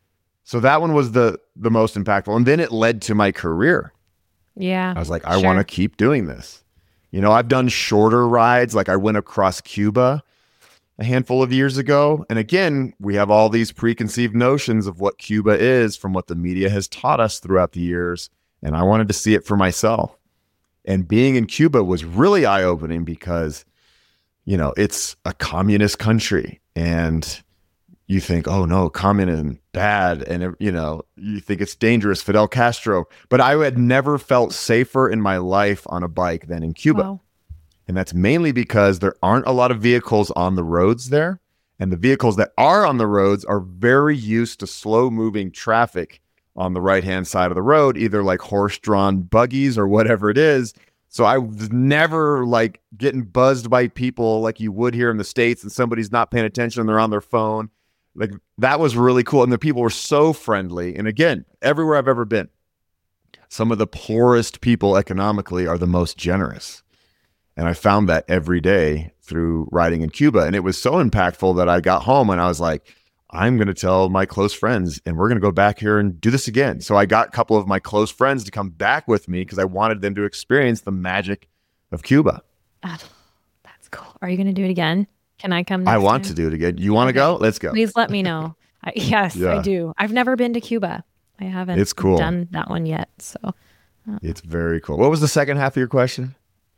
So that one was the most impactful. And then it led to my career. Yeah. I was like, I want to keep doing this. You know, I've done shorter rides. Like I went across Cuba a handful of years ago. And again, we have all these preconceived notions of what Cuba is from what the media has taught us throughout the years. And I wanted to see it for myself. And being in Cuba was really eye-opening because, you know, it's a communist country and you think, oh no, communism, bad. And, you know, you think it's dangerous, Fidel Castro. But I had never felt safer in my life on a bike than in Cuba. Wow. And that's mainly because there aren't a lot of vehicles on the roads there. And the vehicles that are on the roads are very used to slow moving traffic on the right-hand side of the road, either like horse-drawn buggies or whatever it is. So I was never like getting buzzed by people like you would here in the States and somebody's not paying attention and they're on their phone. Like that was really cool. And the people were so friendly. And again, everywhere I've ever been, some of the poorest people economically are the most generous. And I found that every day through riding in Cuba. And it was so impactful that I got home and I was like, I'm going to tell my close friends and we're going to go back here and do this again. So I got a couple of my close friends to come back with me because I wanted them to experience the magic of Cuba. Oh, that's cool. Are you going to do it again? Can I come next I want time? to do it again. You want to go? Let's go. Please let me know. Yes, I do. I've never been to Cuba. I haven't It's cool. done that one yet. So it's very cool. What was the second half of your question?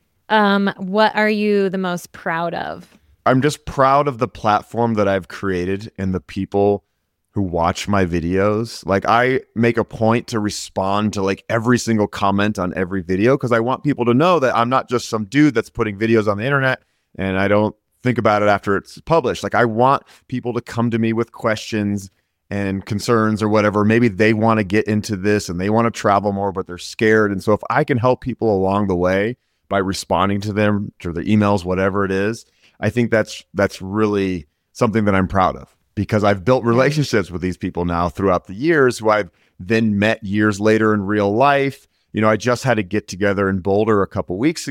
What are you the most proud of? I'm just proud of the platform that I've created and the people who watch my videos. Like I make a point to respond to like every single comment on every video because I want people to know that I'm not just some dude that's putting videos on the internet and I don't think about it after it's published. Like I want people to come to me with questions and concerns or whatever. Maybe they want to get into this and they want to travel more, but they're scared. And so if I can help people along the way by responding to them, to their emails, whatever it is, I think that's really something that I'm proud of because I've built relationships with these people now throughout the years who I've then met years later in real life. You know, I just had a get together in Boulder 3 weeks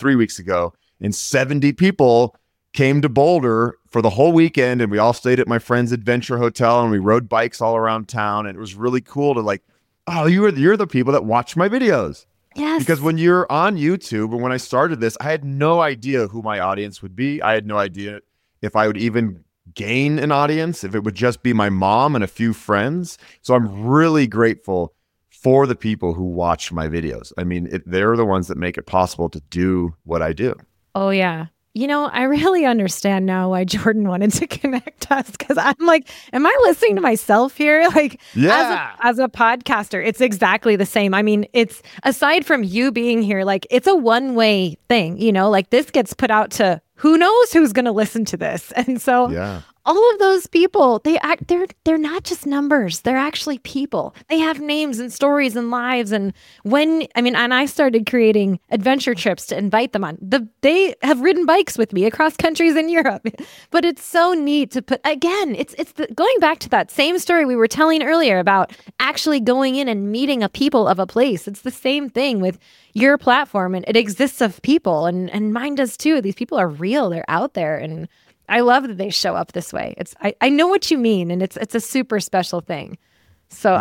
ago, and 70 people came to Boulder for the whole weekend. And we all stayed at my friend's adventure hotel and we rode bikes all around town. And it was really cool to like, oh, you're the people that watch my videos. Yes. Because when you're on YouTube, and when I started this, I had no idea who my audience would be. I had no idea if I would even gain an audience, if it would just be my mom and a few friends. So I'm really grateful for the people who watch my videos. I mean, they're the ones that make it possible to do what I do. Oh, yeah. You know, I really understand now why Jordan wanted to connect us because I'm like, am I listening to myself here? Like, yeah. As a podcaster, it's exactly the same. I mean, it's aside from you being here, like it's a one-way thing, you know, like this gets put out to who knows who's going to listen to this. And so all of those people, they're not just numbers. They're actually people. They have names and stories and lives. And and I started creating adventure trips to invite them on. They have ridden bikes with me across countries in Europe. But it's so neat to put, again, it's going back to that same story we were telling earlier about actually going in and meeting a people of a place. It's the same thing with your platform, and it exists of people, and mine does too. These people are real. They're out there, and I love that they show up this way. I know what you mean, and it's a super special thing. So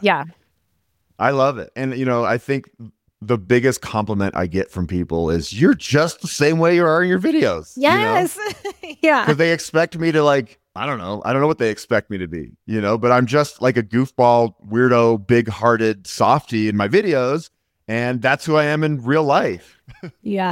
I love it. And you know, I think the biggest compliment I get from people is you're just the same way you are in your videos. Yes. You know? Yeah. Because they expect me to like, I don't know what they expect me to be, you know, but I'm just like a goofball, weirdo, big-hearted softie in my videos. And that's who I am in real life. Yeah.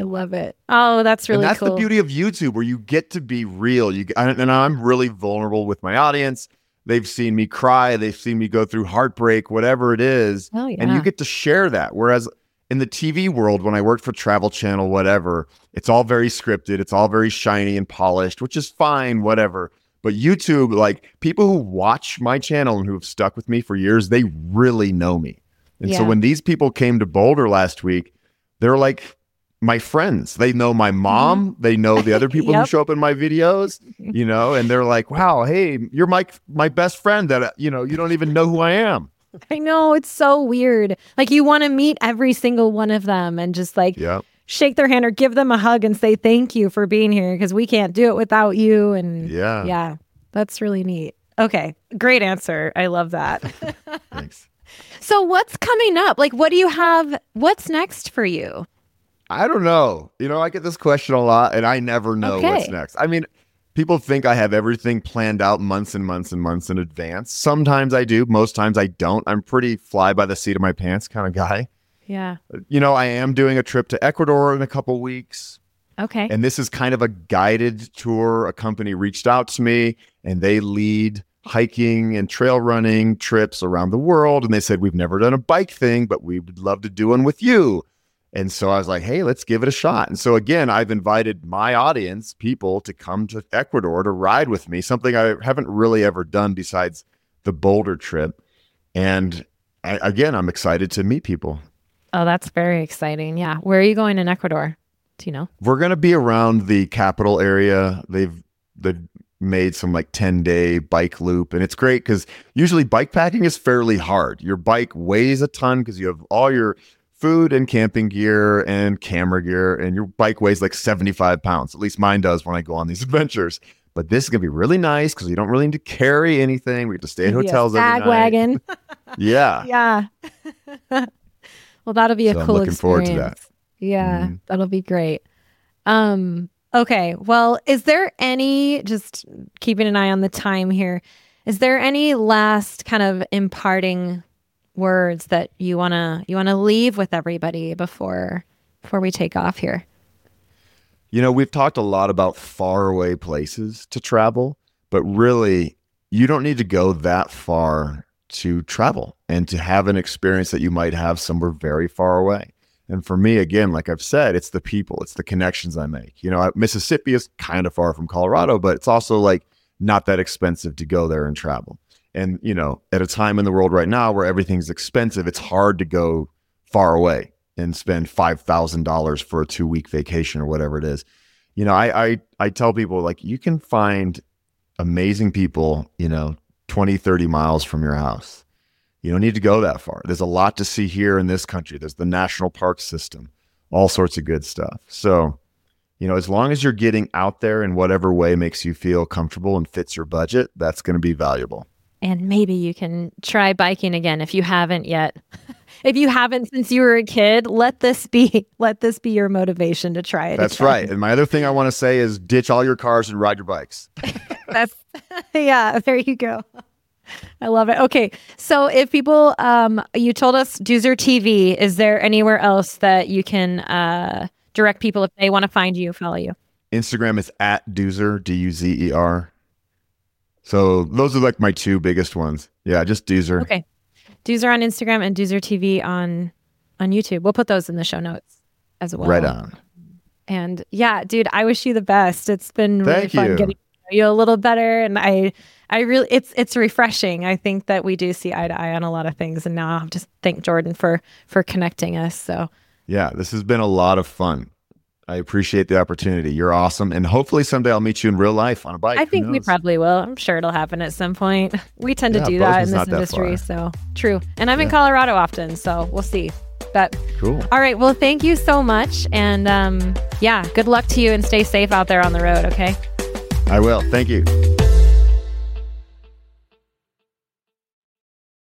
I love it. Oh, that's really and that's cool. the beauty of YouTube, where you get to be real. And I'm really vulnerable with my audience. They've seen me cry. They've seen me go through heartbreak, whatever it is. Oh, yeah. And you get to share that. Whereas in the TV world, when I worked for Travel Channel, whatever, it's all very scripted. It's all very shiny and polished, which is fine, whatever. But YouTube, like people who watch my channel and who have stuck with me for years, they really know me. And so when these people came to Boulder last week, they're like my friends. They know my mom. They know the other people who show up in my videos, you know, and they're like, wow, hey, you're my best friend that, you know, you don't even know who I am. I know. It's so weird. Like you want to meet every single one of them and just like shake their hand or give them a hug and say thank you for being here because we can't do it without you. And yeah, that's really neat. Okay. Great answer. I love that. Thanks. So what's coming up? Like, what do you have? What's next for you? I don't know. You know, I get this question a lot and I never know what's next. I mean, people think I have everything planned out months and months and months in advance. Sometimes I do. Most times I don't. I'm pretty fly by the seat of my pants kind of guy. Yeah. You know, I am doing a trip to Ecuador in a couple weeks. Okay. And this is kind of a guided tour. A company reached out to me and they lead hiking and trail running trips around the world. And they said, we've never done a bike thing, but we would love to do one with you. And so I was like, hey, let's give it a shot. And so again, I've invited my audience, people, to come to Ecuador to ride with me, something I haven't really ever done besides the Boulder trip. And I'm excited to meet people. Oh, that's very exciting. Yeah. Where are you going in Ecuador? Do you know? We're going to be around the capital area. They've made some like 10-day bike loop. And it's great because usually bike packing is fairly hard. Your bike weighs a ton because you have all your food and camping gear and camera gear, and your bike weighs like 75 pounds. At least mine does when I go on these adventures. But this is going to be really nice because you don't really need to carry anything. We have to stay at hotels every night. Bag wagon. Yeah. Yeah. Well, that'll be a cool I'm looking forward to that. Yeah, that'll be great. Okay. Well, is there any, just keeping an eye on the time here, is there any last kind of imparting words that you wanna leave with everybody before we take off here? You know, we've talked a lot about faraway places to travel, but really you don't need to go that far to travel and to have an experience that you might have somewhere very far away. And for me, again, like I've said, it's the people, it's the connections I make. You know, Mississippi is kind of far from Colorado, but it's also like not that expensive to go there and travel. And, you know, at a time in the world right now where everything's expensive, it's hard to go far away and spend $5,000 for a 2-week vacation or whatever it is. You know, I tell people, like, you can find amazing people, you know, 20, 30 miles from your house. You don't need to go that far. There's a lot to see here in this country. There's the national park system, all sorts of good stuff. So, you know, as long as you're getting out there in whatever way makes you feel comfortable and fits your budget, that's going to be valuable. And maybe you can try biking again if you haven't yet. If you haven't since you were a kid, let this be your motivation to try it. That's right. And my other thing I want to say is ditch all your cars and ride your bikes. Yeah, there you go. I love it. Okay. So if people, you told us Doozer TV, is there anywhere else that you can direct people if they want to find you, follow you? Instagram is @Doozer, DUZER. So those are like my two biggest ones. Yeah, just Doozer. Okay. Doozer on Instagram and Doozer TV on YouTube. We'll put those in the show notes as well. Right on. And yeah, dude, I wish you the best. It's been really fun getting to know you a little better. And I really, it's refreshing. I think that we do see eye to eye on a lot of things. And now I just thank Jordan for connecting us. So yeah, this has been a lot of fun. I appreciate the opportunity. You're awesome. And hopefully someday I'll meet you in real life on a bike. I think we probably will. I'm sure it'll happen at some point. We tend to do that in this industry. So true. And I'm in Colorado often, so we'll see. But cool. All right. Well, thank you so much. And yeah, good luck to you and stay safe out there on the road. Okay. I will. Thank you.